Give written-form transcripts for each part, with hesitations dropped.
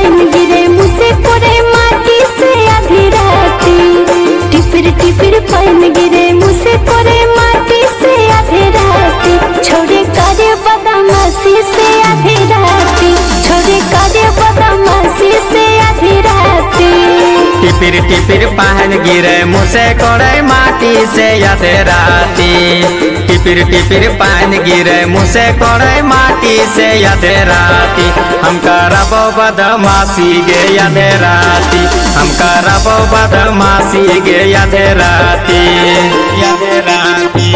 पानी गिरे मुझसे कोरे माटी से आधी राती। टिपिर टिपिर पानी गिरे मुझसे कोरे माटी से आधी राती। छोड़े करे बदमाशी से आधी राती। छोड़े करे बदमाशी से आधी राती। टिपिर टिपिर पानी गिरे मुझसे कोरे माटी से आधी राती। टिपिर टिपिर पानी गिरे मुझसे कोरे माटी से आधी राती। हम करबो बदमाशी गे आधी राती। हम करबो बदमाशी गे आधी राती। आधी राती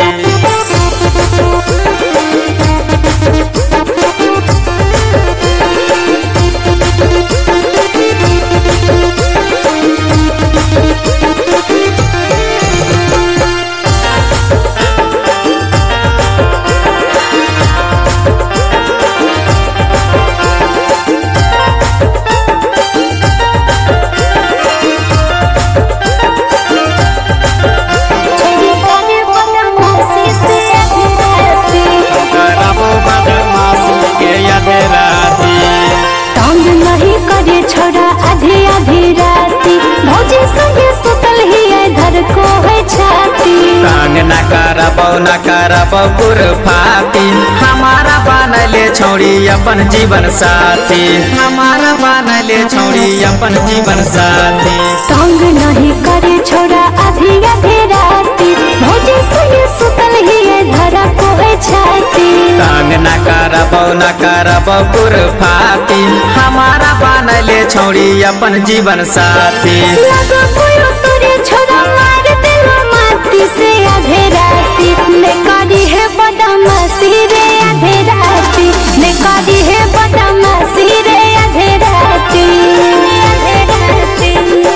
छोड़ा आधी आधी राती। भौजी संगे सुतल ही धर को है छाती। तंग न करबो कुरफाती। हमारा बनले छोड़ी अपन जीवन साथी। हमारा बनले छोड़ी अपन जीवन साथी। तंग नहीं करे छोड़ा आधी आधी राती। भौजी संगे सुतल ही धर को है छाती। तंग न करबो कुरफाती। हमारा बनले छोड़ी अपन जीवन साथी। लगो कोई तोरे छोड़ा मार देलो माटी से आधे राती। ने करी है बदमाशी रे आधे राती। ने करी है बदमाशी रे आधे राती। आधे राती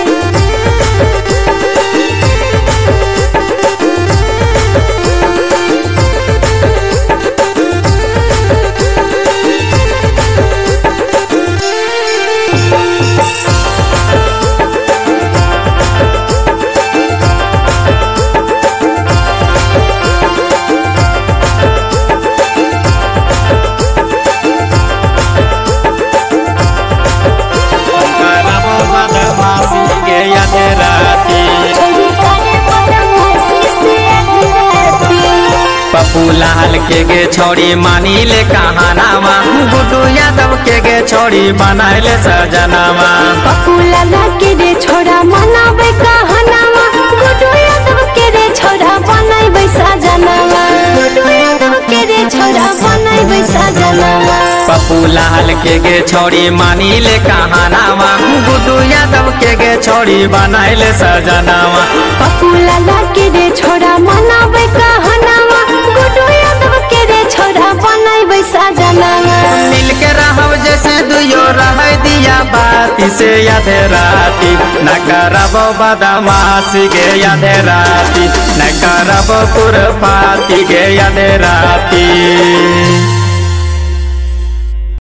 पप्पू लाल के गे छोड़ी मानी ले कहानावा। गुड्डू यादव के गे छोड़ी बनाइले सजनावा। पप्पू लाल के गे छोड़ा मनावे कहानावा। गुड्डू यादव के गे छोड़ा बनाइबे सजनावा। गुड्डू यादव के गे छोड़ा बनाइबे सजनावा। पप्पू लाल के गे छोड़ी मानी ले कहानावा। गुड्डू यादव के गे छोड़ी बनाइले सजनावा। पप्पू लाल के गे छोड़ा मनावे कहानावा। गुड्डू यादव के गे छोड़ा बनाइबे सजनावा। मिल के रहब जैसे दुयो रह दिया बाती से आधे राती। न करबो बदमाशी गे आधे राती। न करबो कुरफाती गे आधे राती।